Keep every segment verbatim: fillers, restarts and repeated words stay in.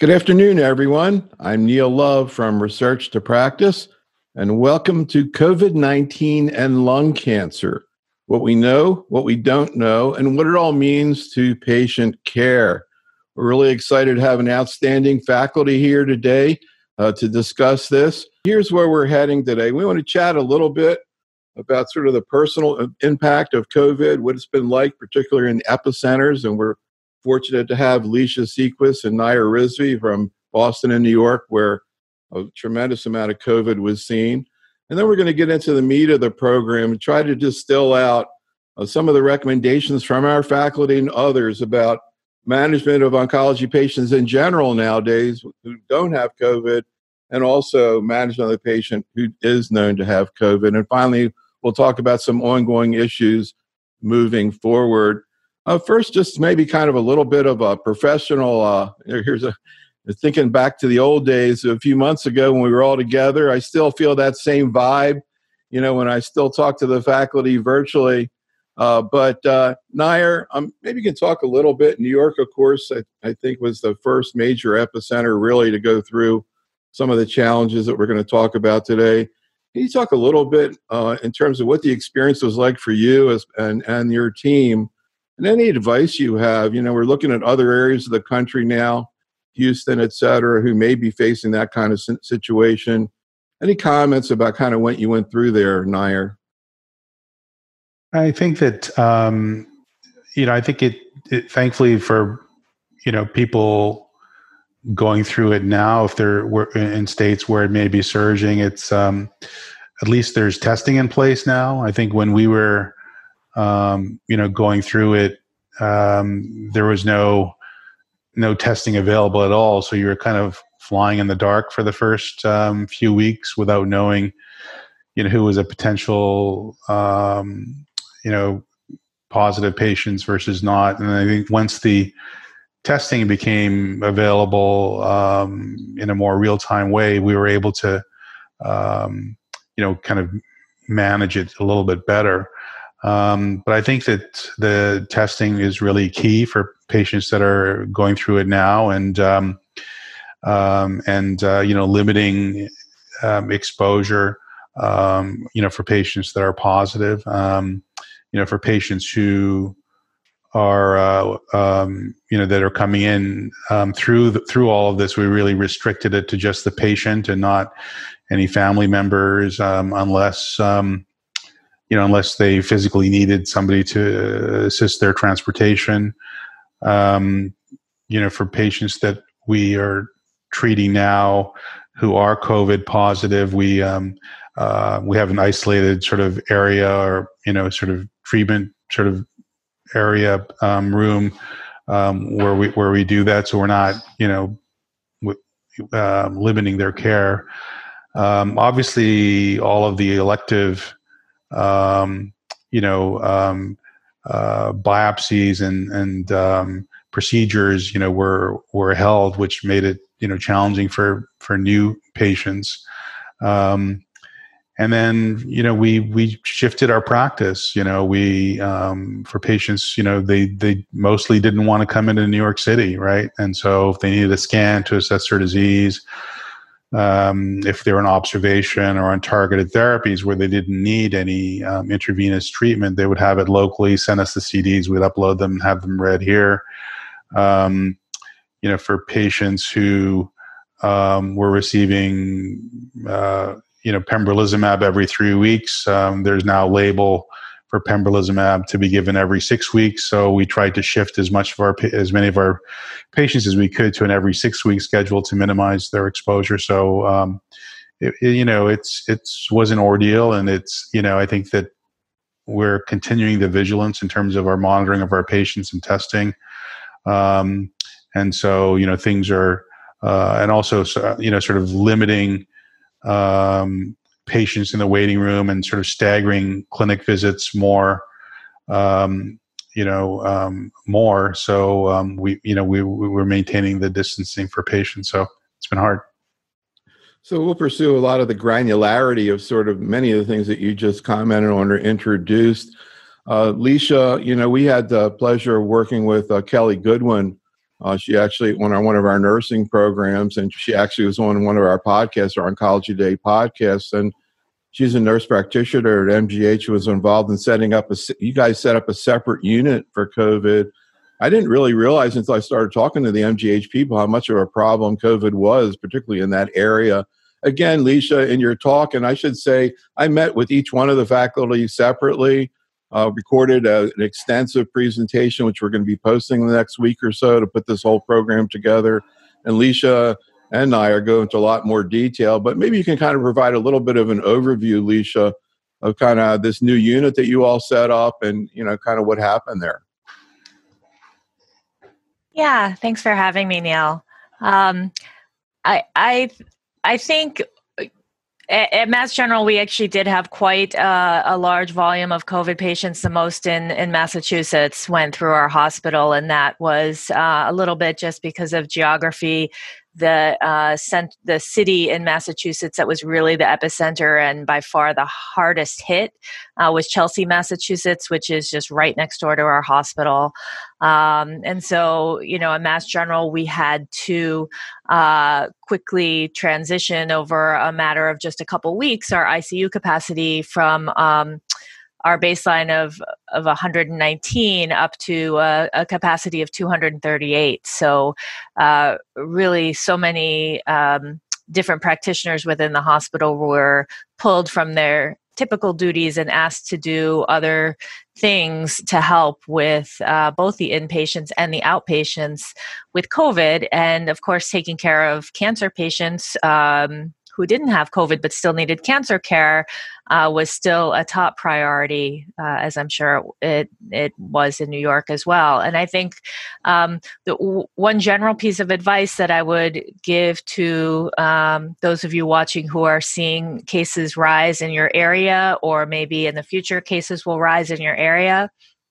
Good afternoon, everyone. I'm Neil Love from Research to Practice, and welcome to COVID nineteen and lung cancer, what we know, what we don't know, and what it all means to patient care. We're really excited to have an outstanding faculty here today uh, to discuss this. Here's where we're heading today. We want to chat a little bit about sort of the personal impact of COVID, what it's been like, particularly in epicenters, and we're fortunate to have Lecia Sequis and Nayar Rizvi from Boston and New York, where a tremendous amount of COVID was seen. And then we're going to get into the meat of the program and try to distill out uh, some of the recommendations from our faculty and others about management of oncology patients in general nowadays who don't have COVID, and also management of the patient who is known to have COVID. And finally, we'll talk about some ongoing issues moving forward. Uh, first, just maybe kind of a little bit of a professional, uh, here's a, thinking back to the old days a few months ago when we were all together. I still feel that same vibe, you know, when I still talk to the faculty virtually. Uh, but uh, Nayar, um, maybe you can talk a little bit. New York, of course, I, I think was the first major epicenter really to go through some of the challenges that we're going to talk about today. Can you talk a little bit uh, in terms of what the experience was like for you as, and, and your team? And any advice you have? You know, we're looking at other areas of the country now, Houston, et cetera, who may be facing that kind of situation. Any comments about kind of what you went through there, Nayar? I think that, um, you know, I think it, it, thankfully for, you know, people going through it now, if they're in states where it may be surging, it's, um, at least there's testing in place now. I think when we were, Um, you know, going through it, um, there was no no testing available at all. So you were kind of flying in the dark for the first um, few weeks without knowing, you know, who was a potential, um, you know, positive patients versus not. And I think once the testing became available um, in a more real time way, we were able to, um, you know, kind of manage it a little bit better. Um, but I think that the testing is really key for patients that are going through it now, and um, um, and uh, you know, limiting um, exposure. Um, you know, for patients that are positive. Um, you know, for patients who are uh, um, you know, that are coming in um, through the, through all of this, we really restricted it to just the patient and not any family members, um, unless. Um, You know, unless they physically needed somebody to assist their transportation. Um, you know, for patients that we are treating now who are COVID positive, we um, uh, we have an isolated sort of area, or you know, sort of treatment sort of area um, room um, where we where we do that. So we're not, you know, w- uh, limiting their care. Um, obviously, all of the elective Um, you know, um, uh, biopsies and and um, procedures, you know, were were held, which made it, you know, challenging for for new patients. Um, and then, you know, we we shifted our practice. You know, we um, for patients, you know, they they mostly didn't want to come into New York City, right? And so if they needed a scan to assess their disease. Um, if they were on observation or on targeted therapies where they didn't need any um, intravenous treatment, they would have it locally, send us the C Ds, we'd upload them and have them read here. Um, you know, for patients who um, were receiving, uh, you know, pembrolizumab every three weeks, um, there's now a label for pembrolizumab to be given every six weeks. So we tried to shift as much of our, as many of our patients as we could to an every six week schedule to minimize their exposure. So, um, it, it, you know, it's, it's was an ordeal, and it's, you know, I think that we're continuing the vigilance in terms of our monitoring of our patients and testing. Um, and so, you know, things are, uh, and also, you know, sort of limiting, um, patients in the waiting room and sort of staggering clinic visits more, um, you know, um, more. So um, we, you know, we, we were maintaining the distancing for patients. So it's been hard. So we'll pursue a lot of the granularity of sort of many of the things that you just commented on or introduced. Uh, Lecia, you know, we had the pleasure of working with uh, Kelly Goodwin Uh, she actually went on one of our nursing programs, and she actually was on one of our podcasts, our Oncology Today podcast. And she's a nurse practitioner at M G H who was involved in setting up a, you guys set up a separate unit for COVID. I didn't really realize until I started talking to the M G H people how much of a problem COVID was, particularly in that area. Again, Lecia, in your talk, and I should say, I met with each one of the faculty separately, uh, recorded a, an extensive presentation, which we're going to be posting in the next week or so to put this whole program together. And Lecia and I are going into a lot more detail, but maybe you can kind of provide a little bit of an overview, Lecia, of kind of this new unit that you all set up and, you know, kind of what happened there. Yeah, thanks for having me, Neil. Um, I, I, I think at, at Mass General, we actually did have quite uh, a large volume of COVID patients. The most in, in Massachusetts went through our hospital, and that was uh, a little bit just because of geography. The uh, cent- the city in Massachusetts that was really the epicenter and by far the hardest hit uh, was Chelsea, Massachusetts, which is just right next door to our hospital. Um, and so, you know, at Mass General, we had to uh, quickly transition over a matter of just a couple weeks our I C U capacity from um, our baseline of, of one hundred nineteen up to a, a capacity of two hundred thirty-eight. So uh, really so many um, different practitioners within the hospital were pulled from their typical duties and asked to do other things to help with uh, both the inpatients and the outpatients with COVID. And of course, taking care of cancer patients um, who didn't have COVID but still needed cancer care uh, was still a top priority, uh, as I'm sure it it was in New York as well. And I think um, the w- one general piece of advice that I would give to um, those of you watching who are seeing cases rise in your area, or maybe in the future cases will rise in your area,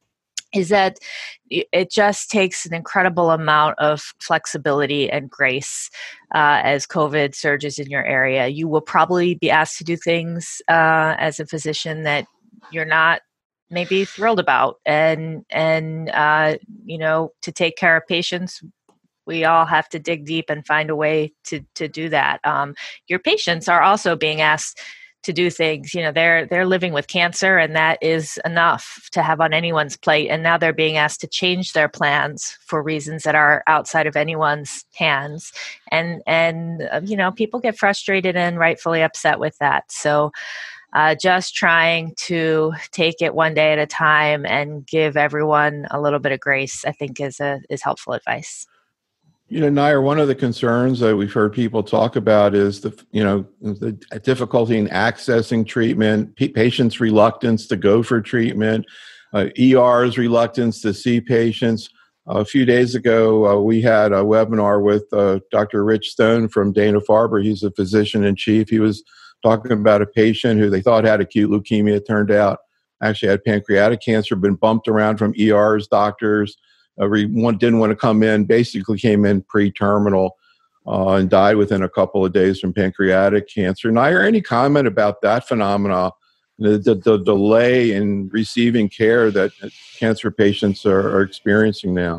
is that it just takes an incredible amount of flexibility and grace uh, as COVID surges in your area. You will probably be asked to do things uh, as a physician that you're not maybe thrilled about. And, and uh, you know, to take care of patients, we all have to dig deep and find a way to, to do that. Um, your patients are also being asked to do things. You know, they're they're living with cancer, and that is enough to have on anyone's plate. And now they're being asked to change their plans for reasons that are outside of anyone's hands. And and uh, you know, people get frustrated and rightfully upset with that. So uh, just trying to take it one day at a time and give everyone a little bit of grace, I think, is a is helpful advice. You know, Nair, one of the concerns that we've heard people talk about is the, you know, the difficulty in accessing treatment, p- patients' reluctance to go for treatment, uh, E R's reluctance to see patients. Uh, a few days ago, uh, we had a webinar with uh, Doctor Rich Stone from Dana-Farber. He's a physician-in-chief. He was talking about a patient who they thought had acute leukemia. It turned out actually had pancreatic cancer, been bumped around from E Rs, doctors. Uh, one didn't want to come in, basically came in pre-terminal uh, and died within a couple of days from pancreatic cancer. Nair, any comment about that phenomena, the, the, the delay in receiving care that cancer patients are, are experiencing now?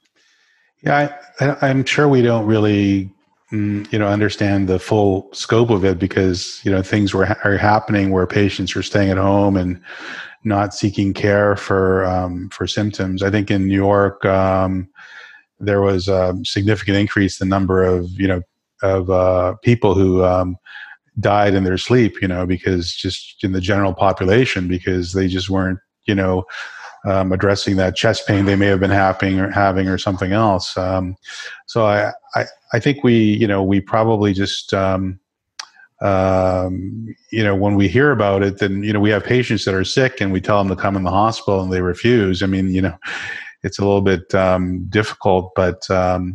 Yeah, I, I'm sure we don't really, mm, you know, understand the full scope of it because, you know, things were are happening where patients are staying at home and not seeking care for um, for symptoms. I think in New York, um, there was a significant increase in the number of, you know, of uh, people who um, died in their sleep, you know, because just in the general population, because they just weren't, you know, um, addressing that chest pain they may have been having or having or something else. Um, so I, I, I think we, you know, we probably just, um, Um, you know, when we hear about it, then, you know, we have patients that are sick and we tell them to come in the hospital and they refuse. I mean, you know, it's a little bit um, difficult, but um,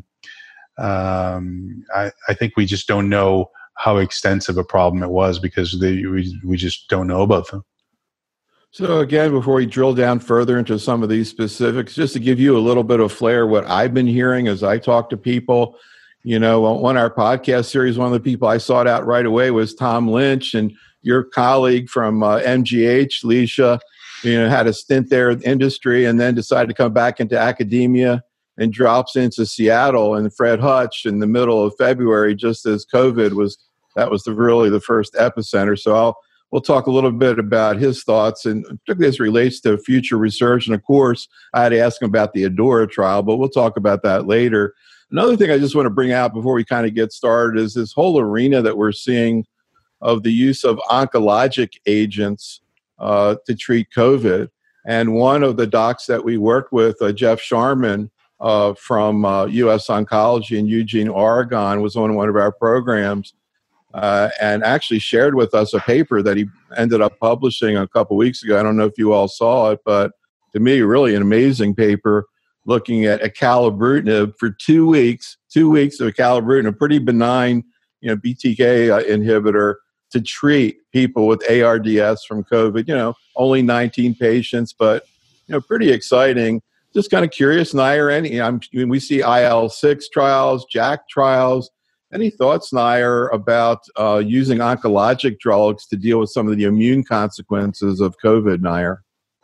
um, I, I think we just don't know how extensive a problem it was because they, we, we just don't know about them. So again, before we drill down further into some of these specifics, just to give you a little bit of flair, what I've been hearing as I talk to people. You know, on our podcast series, one of the people I sought out right away was Tom Lynch, and your colleague from uh, M G H, Lecia, you know, had a stint there in industry and then decided to come back into academia. and drops into Seattle, and Fred Hutch in the middle of February, just as COVID was, that was the really the first epicenter. So I'll, we'll talk a little bit about his thoughts, and particularly as it relates to future research. And of course, I had to ask him about the ADAURA trial, but we'll talk about that later. Another thing I just want to bring out before we kind of get started is this whole arena that we're seeing of the use of oncologic agents uh, to treat COVID. And one of the docs that we worked with, uh, Jeff Sharman, Uh, from uh, U S Oncology in Eugene, Oregon, was on one of our programs uh, and actually shared with us a paper that he ended up publishing a couple weeks ago. I don't know if you all saw it, but to me, really an amazing paper looking at acalabrutinib for two weeks, two weeks of acalabrutinib, a pretty benign, you know, B T K uh, inhibitor to treat people with A R D S from COVID. You know, only nineteen patients, but, you know, pretty exciting. Just kind of curious, Nair, any, I'm, I mean, we see I L six trials, JAK trials. Any thoughts, Nair, about uh, using oncologic drugs to deal with some of the immune consequences of COVID, Nair?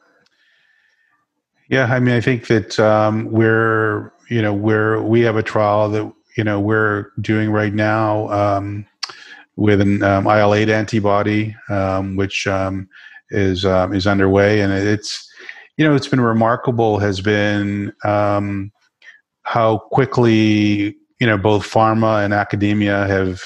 Yeah, I mean, I think that um, we're, you know, we're, we have a trial that, you know, we're doing right now um, with an um, I L eight antibody, um, which um, is um, is underway, and it's, you know, it's been remarkable has been um, how quickly, you know, both pharma and academia have,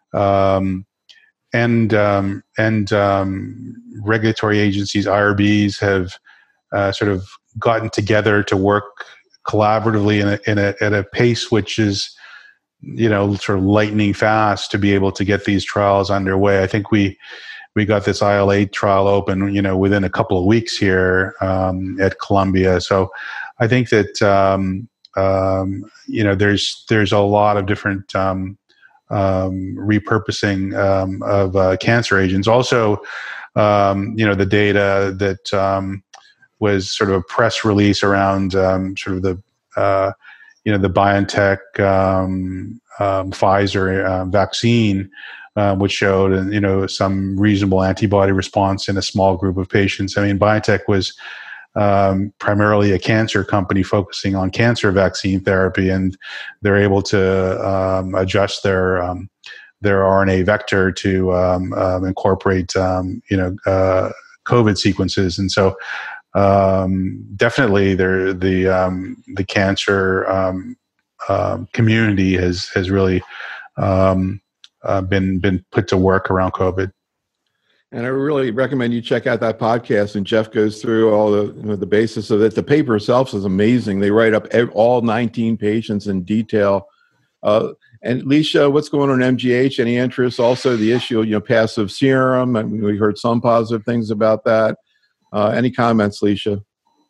um, and um, and um, regulatory agencies, I R Bs, have uh, sort of gotten together to work collaboratively in a, in a, at a pace which is, you know, sort of lightning fast to be able to get these trials underway. I think we. We got this I L eight trial open, you know, within a couple of weeks here um, at Columbia. So I think that, um, um, you know, there's there's a lot of different um, um, repurposing um, of uh, cancer agents. Also, um, you know, the data that um, was sort of a press release around um, sort of the, uh, you know, the BioNTech um, um, Pfizer uh, vaccine, Uh, which showed, you know, some reasonable antibody response in a small group of patients. I mean, BioNTech was um, primarily a cancer company focusing on cancer vaccine therapy, and they're able to um, adjust their um, their R N A vector to um, um, incorporate, um, you know, uh, COVID sequences. And so, um, definitely, there the um, the cancer um, uh, community has has really Um, Uh, been been put to work around COVID. And I really recommend you check out that podcast. And Jeff goes through all the, you know, the basis of it. The paper itself is amazing. They write up every, all nineteen patients in detail. Uh, and Leisha, what's going on in M G H? Any interest? Also, the issue of, you know, passive serum. I mean, we heard some positive things about that. Uh, any comments, Leisha?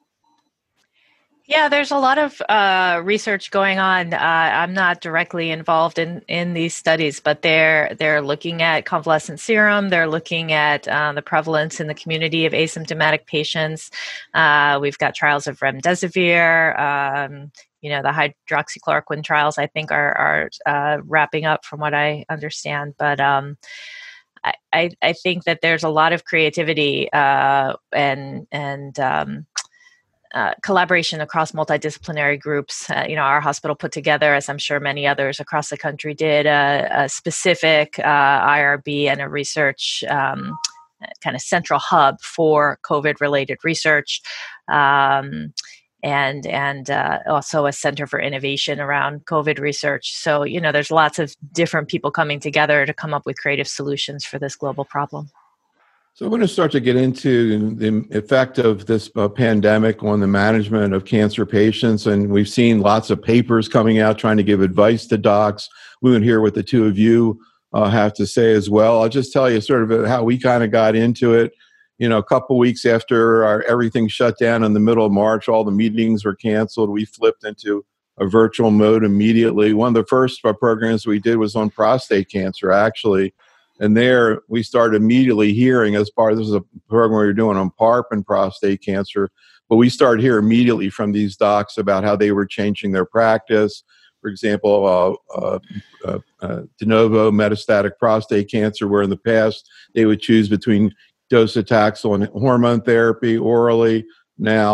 Yeah, there's a lot of uh, research going on. Uh, I'm not directly involved in, in these studies, but they're they're looking at convalescent serum. They're looking at uh, the prevalence in the community of asymptomatic patients. Uh, we've got trials of remdesivir. Um, you know, the hydroxychloroquine trials, I think, are are uh, wrapping up, from what I understand. But um, I, I I think that there's a lot of creativity uh, and and um, Uh, collaboration across multidisciplinary groups. Uh, you know, our hospital put together, as I'm sure many others across the country did, a, a specific uh, I R B and a research um, kind of central hub for COVID-related research, um, and and uh, also a center for innovation around COVID research. So, you know, there's lots of different people coming together to come up with creative solutions for this global problem. So I'm going to start to get into the effect of this uh, pandemic on the management of cancer patients. And we've seen lots of papers coming out trying to give advice to docs. We would hear what the two of you uh, have to say as well. I'll just tell you sort of how we kind of got into it. You know, a couple weeks after our, everything shut down in the middle of March, all the meetings were canceled. We flipped into a virtual mode immediately. One of the first of our programs we did was on prostate cancer, actually. And there we started immediately hearing, as part of this is a program we were doing on PARP and prostate cancer, but we started hearing immediately from these docs about how they were changing their practice. For example, uh, uh, uh, uh, de novo metastatic prostate cancer, where in the past they would choose between docetaxel and hormone therapy orally. Now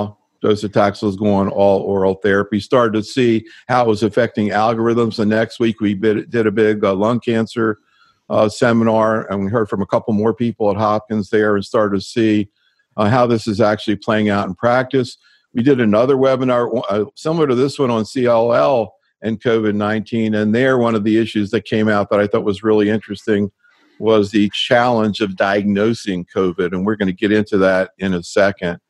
docetaxel is going all oral therapy. Started to see how it was affecting algorithms. The next week we did a big uh, lung cancer uh, seminar, and we heard from a couple more people at Hopkins there and started to see uh, how this is actually playing out in practice. We did another webinar uh, similar to this one on C L L and COVID nineteen, and there one of the issues that came out that I thought was really interesting was the challenge of diagnosing COVID, and we're going to get into that in a second.